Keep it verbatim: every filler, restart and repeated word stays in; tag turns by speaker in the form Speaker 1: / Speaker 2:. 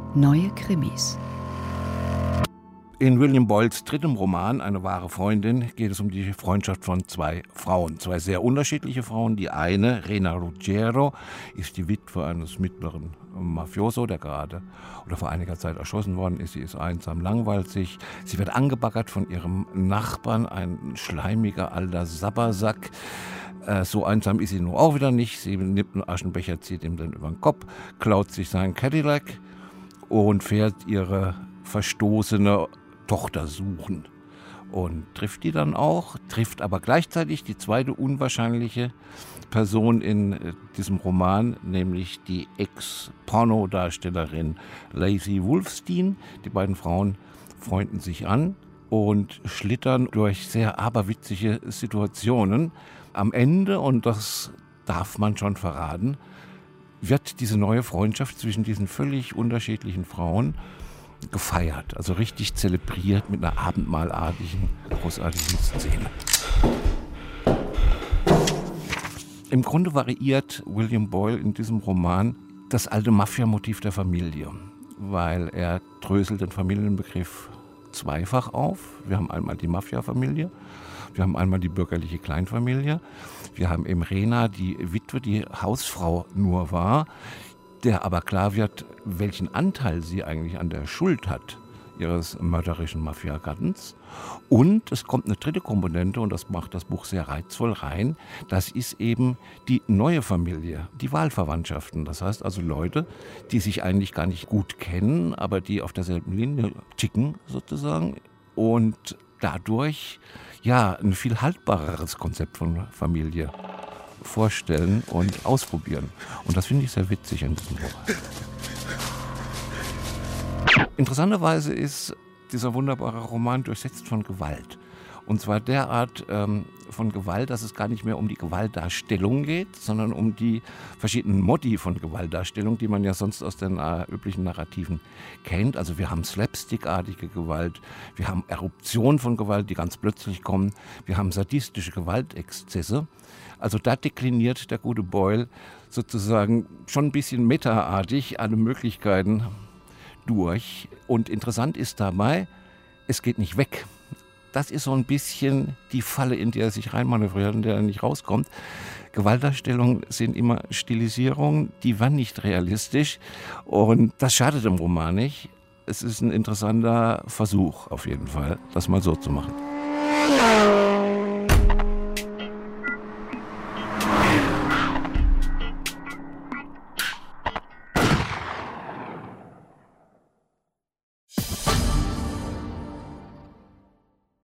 Speaker 1: Neue Krimis.
Speaker 2: In William Boyles drittem Roman »Eine wahre Freundin« geht es um die Freundschaft von zwei Frauen. Zwei sehr unterschiedliche Frauen. Die eine, Rena Ruggiero, ist die Witwe eines mittleren Mafioso, der gerade oder vor einiger Zeit erschossen worden ist. Sie ist einsam, langweilt sich. Sie wird angebaggert von ihrem Nachbarn, ein schleimiger alter Sabbersack. Äh, so einsam ist sie nun auch wieder nicht. Sie nimmt einen Aschenbecher, zieht ihm dann über den Kopf, klaut sich seinen Cadillac und fährt ihre verstoßene Tochter suchen und trifft die dann auch, trifft aber gleichzeitig die zweite unwahrscheinliche Person in äh, diesem Roman, nämlich die Ex-Pornodarstellerin Lacey Wolfstein. Die beiden Frauen freunden sich an und schlittern durch sehr aberwitzige Situationen. Am Ende, und das darf man schon verraten, wird diese neue Freundschaft zwischen diesen völlig unterschiedlichen Frauen gefeiert, also richtig zelebriert mit einer abendmahlartigen, großartigen Szene. Im Grunde variiert William Boyle in diesem Roman das alte Mafia-Motiv der Familie, weil er dröselt den Familienbegriff zweifach auf. Wir haben einmal die Mafia-Familie, wir haben einmal die bürgerliche Kleinfamilie, wir haben eben Rena, die Witwe, die Hausfrau nur war, der aber klar wird, welchen Anteil sie eigentlich an der Schuld hat ihres mörderischen Mafiagattens. Und es kommt eine dritte Komponente, und das macht das Buch sehr reizvoll rein, das ist eben die neue Familie, die Wahlverwandtschaften. Das heißt also Leute, die sich eigentlich gar nicht gut kennen, aber die auf derselben Linie ticken sozusagen und dadurch ja ein viel haltbareres Konzept von Familie vorstellen und ausprobieren. Und das finde ich sehr witzig in diesem Buch. Interessanterweise ist dieser wunderbare Roman durchsetzt von Gewalt. Und zwar derart ähm, von Gewalt, dass es gar nicht mehr um die Gewaltdarstellung geht, sondern um die verschiedenen Modi von Gewaltdarstellung, die man ja sonst aus den äh, üblichen Narrativen kennt. Also wir haben slapstickartige Gewalt, wir haben Eruption von Gewalt, die ganz plötzlich kommen, wir haben sadistische Gewaltexzesse. Also da dekliniert der gute Boyle sozusagen schon ein bisschen metaartig alle Möglichkeiten durch. Und interessant ist dabei, es geht nicht weg. Das ist so ein bisschen die Falle, in der er sich reinmanövriert und der er nicht rauskommt. Gewaltdarstellungen sind immer Stilisierungen, die waren nicht realistisch und das schadet dem Roman nicht. Es ist ein interessanter Versuch auf jeden Fall, das mal so zu machen.